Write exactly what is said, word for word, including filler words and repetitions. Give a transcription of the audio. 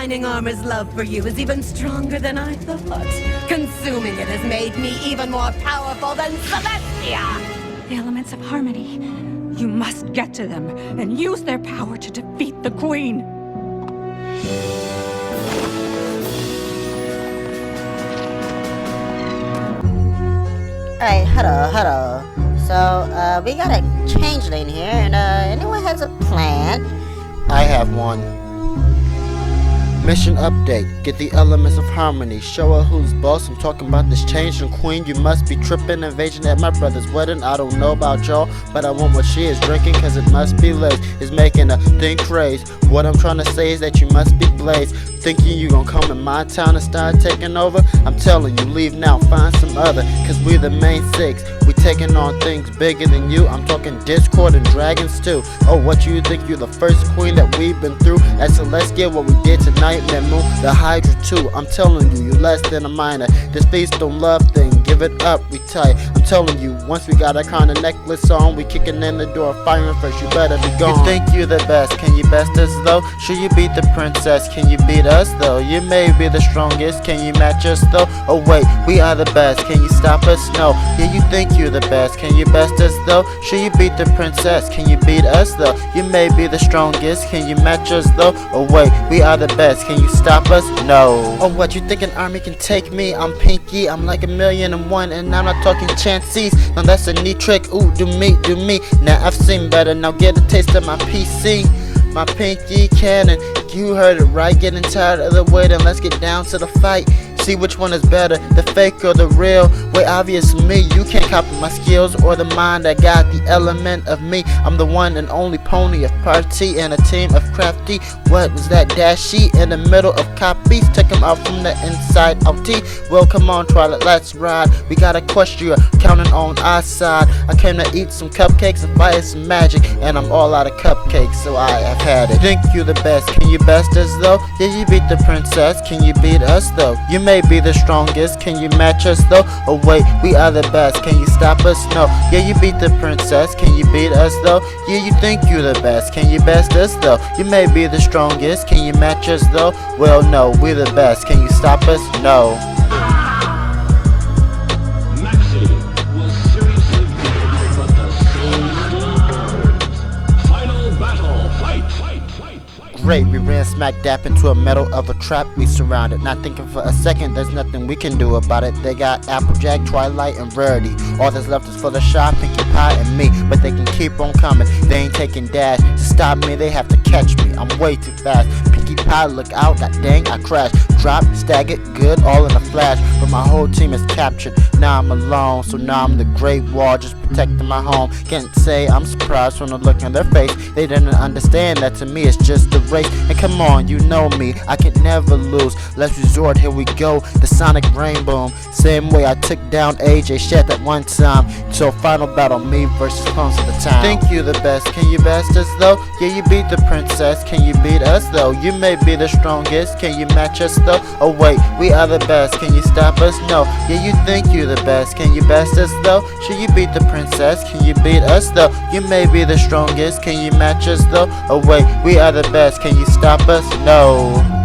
Shining Armor's love for you is even stronger than I thought. Consuming it has made me even more powerful than Celestia! The elements of harmony. You must get to them and use their power to defeat the Queen. Alright, hello, hello. So, uh, we got a changeling here, and, uh, anyone has a plan? I have one. Mission update. Get the elements of harmony. Show her who's boss. I'm talking about this changeling queen. You must be tripping. Invasion at my brother's wedding. I don't know about y'all, but I want what she is drinking, cause it must be lace. It's making a thing crazy. What I'm trying to say is that you must be blazed. Thinking you gon' come in my town and start taking over? I'm telling you, leave now, find some other, cause we the main six. We taking on things bigger than you. I'm talking Discord and dragons too. Oh, what you think? You're the first queen that we've been through. At Celestia, what we did tonight, man, moon, the Hydra too. I'm telling you, you less than a minor. This feast on love thing, give it up, we tight. I'm telling you, once we got that kind of necklace on, we kicking in the door, firing first, you better be gone. You think you the best, can you best us though? Should you beat the princess, can you beat us though? You may be the strongest, can you match us though? Oh wait, we are the best, can you stop us? No. Yeah, you think you the best, can you best us though? Should you beat the princess, can you beat us though? You may be the strongest, can you match us though? Oh wait, we are the best, can you stop us? No. Oh, what, you think an army can take me? I'm Pinky, I'm like a million and one, and I'm not talking chances. Now that's a neat trick, ooh, do me, do me. Now I've seen better, now get a taste of my P C. My Pinky cannon, you heard it right. Getting tired of the waiting, let's get down to the fight. See which one is better, the fake or the real. Way obvious to me, you can't copy my skills or the mind that got the element of me. I'm the one and only pony of party and a team of crafty. What was that dashy in the middle of copies? Take him out from the inside out T. Well, come on Twilight, let's ride. We got a question, you're counting on our side. I came to eat some cupcakes and fire some magic, and I'm all out of cupcakes, so I have had it. Think you the best, can you best us though? Yeah, you beat the princess, can you beat us though? You may be the strongest, can you match us though? Oh wait, we are the best, can you stop us? No. Yeah, you beat the princess, can you beat us though? Yeah, you think you the best, can you best us though? You may be the strongest, can you match us though? Well no, we're the best, can you stop us? No. Great, we ran smack dap into a middle of a trap we surrounded. Not thinking for a second, there's nothing we can do about it. They got Applejack, Twilight, and Rarity. All that's left is for the shop, Pinkie Pie, and me. But they can keep on coming, they ain't taking dash. To stop me, they have to catch me, I'm way too fast. Pinkie Pie, look out, god dang, I crashed. Drop, staggered, good, all in a flash. But my whole team is captured, now I'm alone. So now I'm the Great Wall, just protecting my home. Can't say I'm surprised from the look on their face. They didn't understand that to me it's just a race. And come on, you know me, I can never lose. Let's resort, here we go, the sonic rainbow. Same way I took down A J Shet that one time. So final battle, me versus clones of the time. Think you the best, can you best us though? Yeah, you beat the princess, can you beat us though? You may be the strongest, can you match us though? Oh wait, we are the best, can you stop us? No. Yeah, you think you the best, can you best us though? Should you beat the princess, can you beat us though? You may be the strongest, can you match us though? Oh wait, we are the best, can you stop us? No.